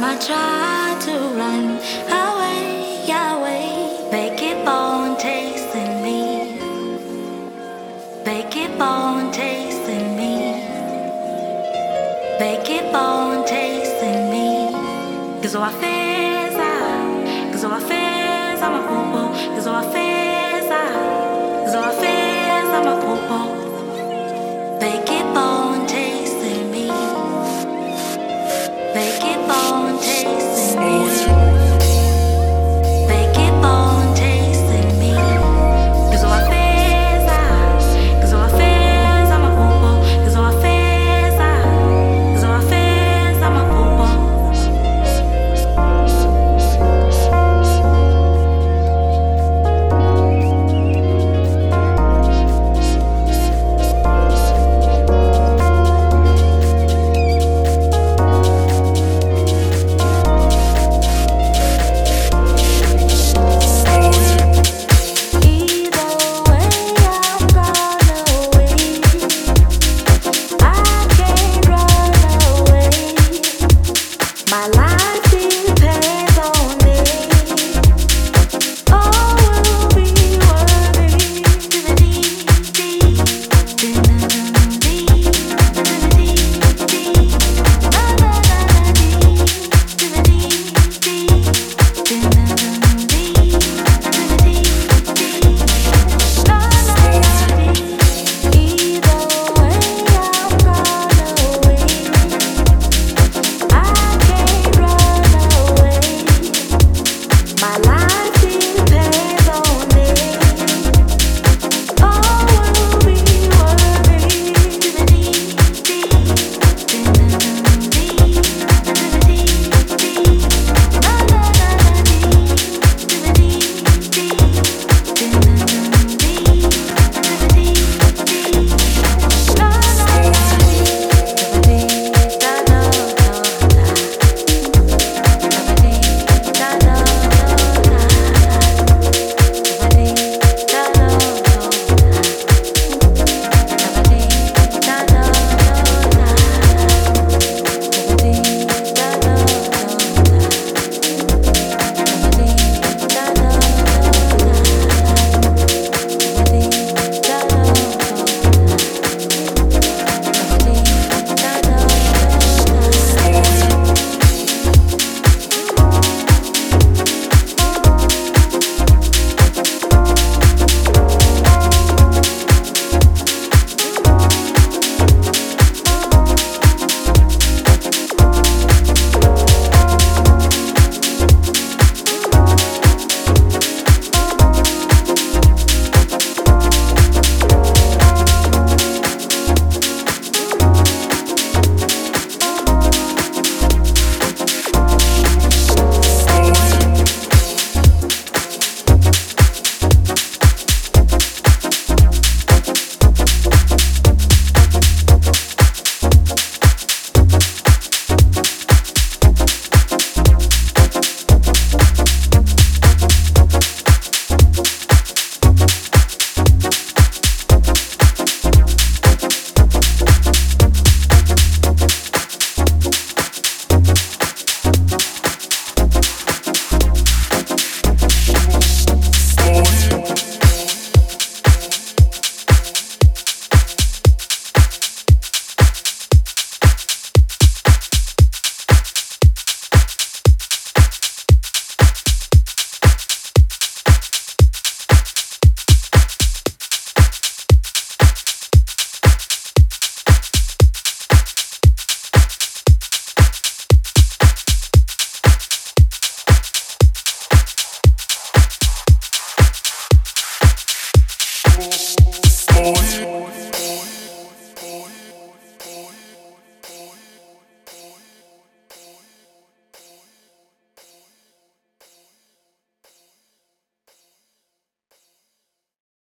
I try to run away, away. They keep on chasing me. They keep on chasing me. They keep on chasing me. Cause all I feel is cause all I feel is I'm a poo-poo. Cause all I feel is cause all I feel is I'm a poo-poo. They keep on chasing me. They keep on chasing me. They keep on chasing me. Cause all I feel is cause all I feel is I'm a poo-poo. Cause all I feel is cause all I feel is I'm a poo-poo. Oh,